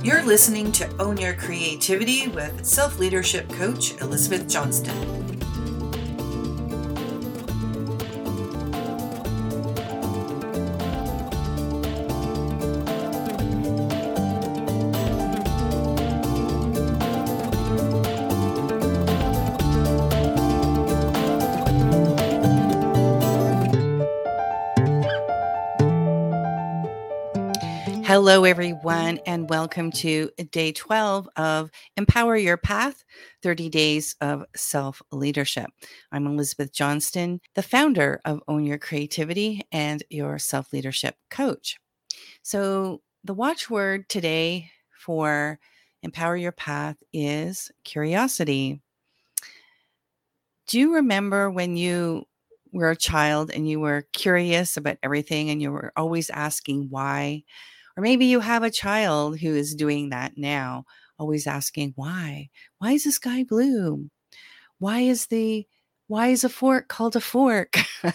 You're listening to Own Your Creativity with self-leadership coach Elizabeth Johnston. Hello, everyone, and welcome to day 12 of Empower Your Path, 30 Days of Self-Leadership. I'm Elizabeth Johnston, the founder of Own Your Creativity and your self-leadership coach. So the watchword today for Empower Your Path is curiosity. Do you remember when you were a child and you were curious about everything and you were always asking why? Or maybe you have a child who is doing that now, always asking why? Why is the sky blue? Why is a fork called a fork?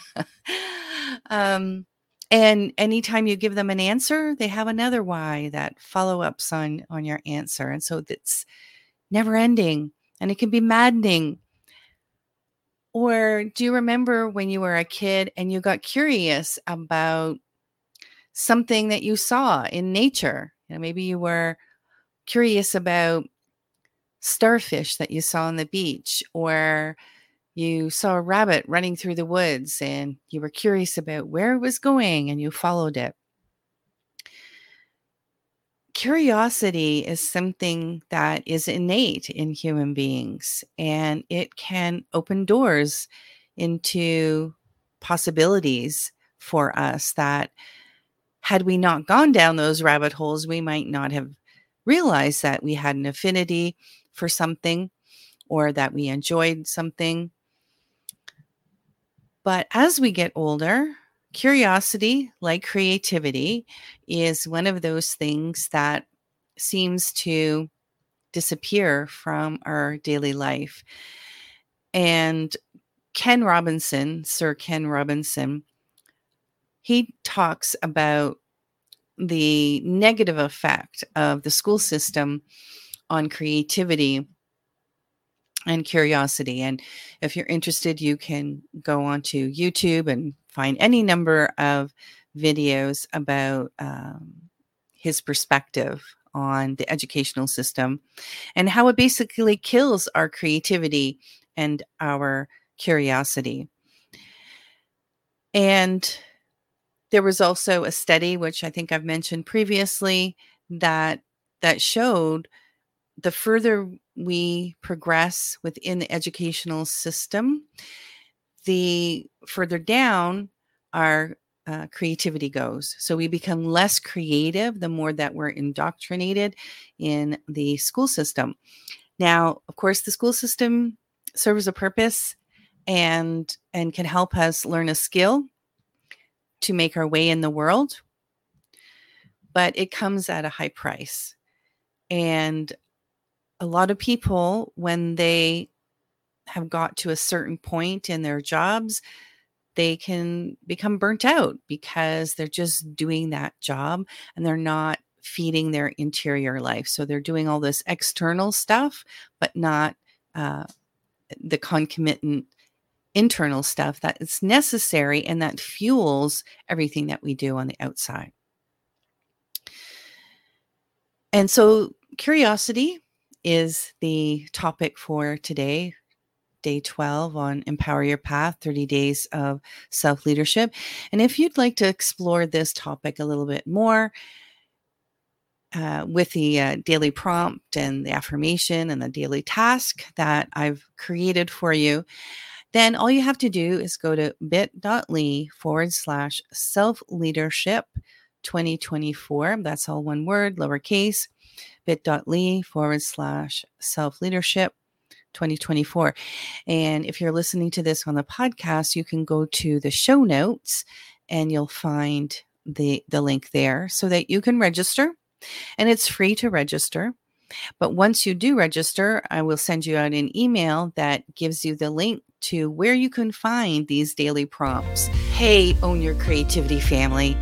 And anytime you give them an answer, they have another why that follow-ups on your answer. And so it's never ending and it can be maddening. Or do you remember when you were a kid and you got curious about something that you saw in nature? Maybe you were curious about starfish that you saw on the beach, or you saw a rabbit running through the woods and you were curious about where it was going and you followed it. Curiosity is something that is innate in human beings, and it can open doors into possibilities for us that, had we not gone down those rabbit holes, we might not have realized that we had an affinity for something or that we enjoyed something. But as we get older, curiosity, like creativity, is one of those things that seems to disappear from our daily life. And Sir Ken Robinson, he talks about the negative effect of the school system on creativity and curiosity. And if you're interested, you can go onto YouTube and find any number of videos about his perspective on the educational system and how it basically kills our creativity and our curiosity. And there was also a study, which I think I've mentioned previously, that showed the further we progress within the educational system, the further down our creativity goes. So we become less creative the more that we're indoctrinated in the school system. Now, of course, the school system serves a purpose and can help us learn a skill to make our way in the world, but it comes at a high price. And a lot of people, when they have got to a certain point in their jobs, they can become burnt out because they're just doing that job and they're not feeding their interior life. So they're doing all this external stuff, but not the concomitant internal stuff that is necessary and that fuels everything that we do on the outside. And so curiosity is the topic for today, day 12 on Empower Your Path, 30 Days of Self-Leadership. And if you'd like to explore this topic a little bit more with the daily prompt and the affirmation and the daily task that I've created for you, then all you have to do is go to bit.ly/self-leadership 2024. That's all one word, lowercase, bit.ly/self-leadership 2024. And if you're listening to this on the podcast, you can go to the show notes and you'll find the link there so that you can register. And it's free to register. But once you do register, I will send you out an email that gives you the link to where you can find these daily prompts. Hey, Own Your Creativity family.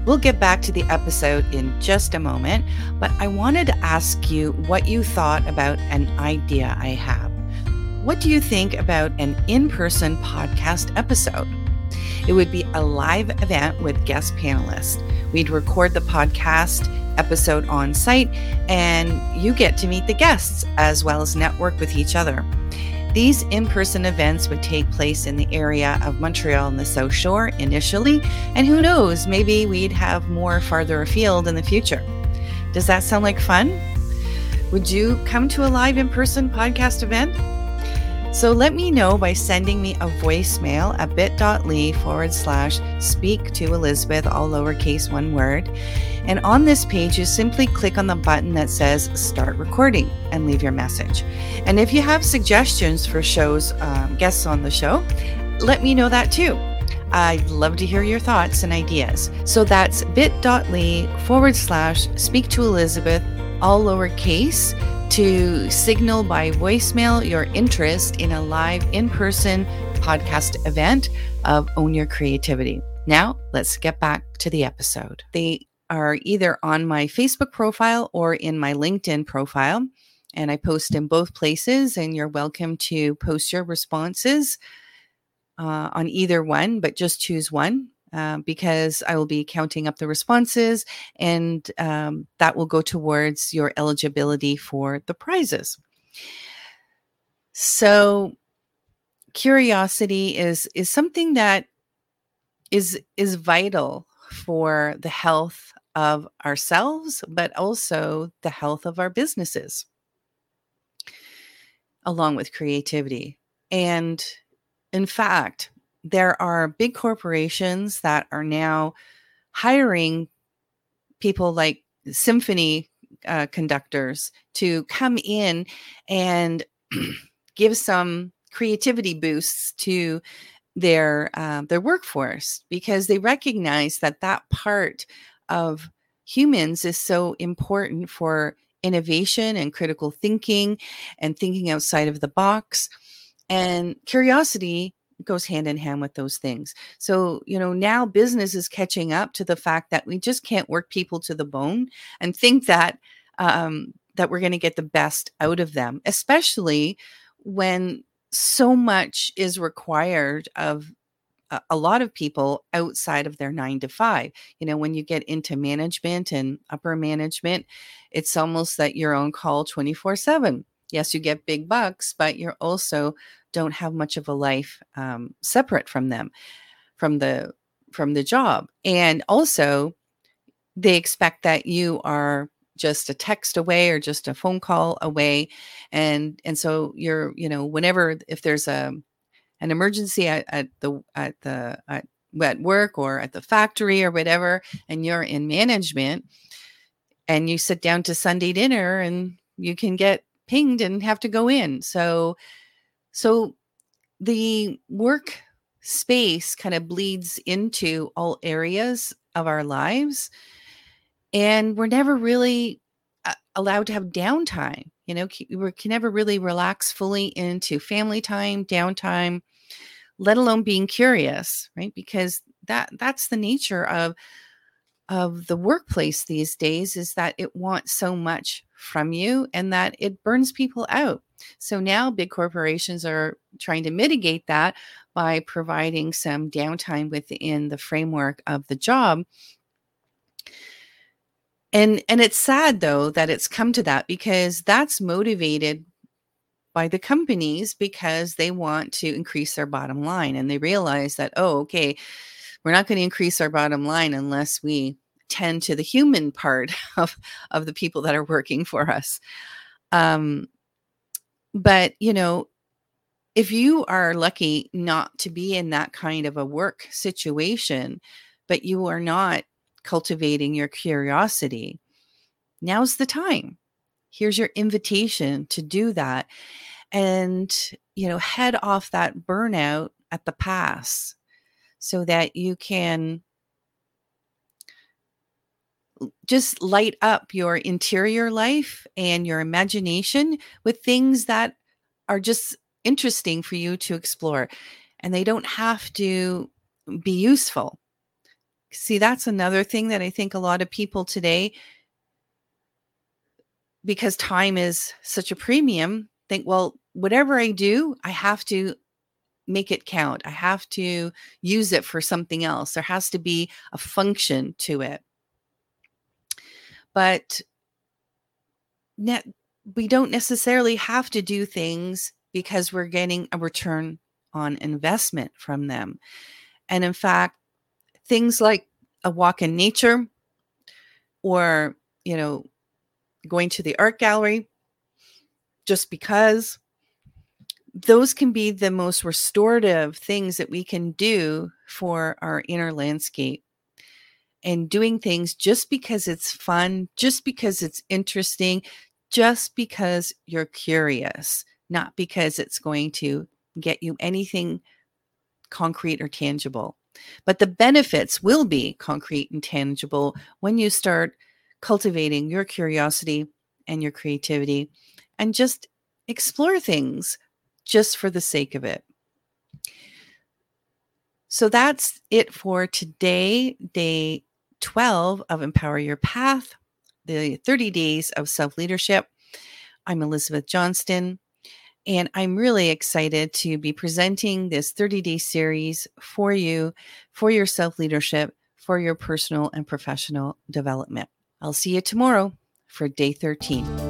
We'll get back to the episode in just a moment, but I wanted to ask you what you thought about an idea I have. What do you think about an in-person podcast episode? It would be a live event with guest panelists. We'd record the podcast episode on site, and you get to meet the guests as well as network with each other. These in-person events would take place in the area of Montreal and the South Shore initially, and who knows, maybe we'd have more farther afield in the future. Does that sound like fun? Would you come to a live in-person podcast event? So let me know by sending me a voicemail at bit.ly/speak to Elizabeth, all lowercase, one word. And on this page, you simply click on the button that says start recording and leave your message. And if you have suggestions for shows, guests on the show, let me know that too. I'd love to hear your thoughts and ideas. So that's bit.ly/speak to Elizabeth, all lowercase, to signal by voicemail your interest in a live in-person podcast event of Own Your Creativity. Now, let's get back to the episode. They are either on my Facebook profile or in my LinkedIn profile, and I post in both places, and you're welcome to post your responses on either one, but just choose one. Because I will be counting up the responses, and that will go towards your eligibility for the prizes. So curiosity is something that is vital for the health of ourselves, but also the health of our businesses, along with creativity. And in fact, there are big corporations that are now hiring people like symphony conductors to come in and give some creativity boosts to their workforce, because they recognize that part of humans is so important for innovation and critical thinking and thinking outside of the box. And curiosity goes hand in hand with those things. So, now business is catching up to the fact that we just can't work people to the bone and think that that we're going to get the best out of them, especially when so much is required of a lot of people outside of their 9 to 5. When you get into management and upper management, it's almost that you're on call 24/7. Yes, you get big bucks, but you're also don't have much of a life separate from them, from the job. And also, they expect that you are just a text away or just a phone call away, and so you're, whenever, if there's an emergency at work or at the factory or whatever, and you're in management, and you sit down to Sunday dinner, and you can get pinged and have to go in. So the work space kind of bleeds into all areas of our lives, and we're never really allowed to have downtime. We can never really relax fully into family time, downtime, let alone being curious, right? Because that's the nature of the workplace these days, is that it wants so much from you and that it burns people out. So now big corporations are trying to mitigate that by providing some downtime within the framework of the job. And it's sad, though, that it's come to that, because that's motivated by the companies because they want to increase their bottom line. And they realize that, okay, we're not going to increase our bottom line unless we tend to the human part of the people that are working for us. But, if you are lucky not to be in that kind of a work situation, but you are not cultivating your curiosity, now's the time. Here's your invitation to do that and, head off that burnout at the pass so that you can just light up your interior life and your imagination with things that are just interesting for you to explore. And they don't have to be useful. See, that's another thing that I think a lot of people today, because time is such a premium, think, well, whatever I do, I have to make it count. I have to use it for something else. There has to be a function to it. But we don't necessarily have to do things because we're getting a return on investment from them. And in fact, things like a walk in nature, or, going to the art gallery, just because, those can be the most restorative things that we can do for our inner landscape. And doing things just because it's fun, just because it's interesting, just because you're curious, not because it's going to get you anything concrete or tangible. But the benefits will be concrete and tangible when you start cultivating your curiosity and your creativity and just explore things just for the sake of it. So that's it for today, day 12 of Empower Your Path, the 30 days of self-leadership. I'm Elizabeth Johnston, and I'm really excited to be presenting this 30-day series for you, for your self-leadership, for your personal and professional development. I'll see you tomorrow for day 13.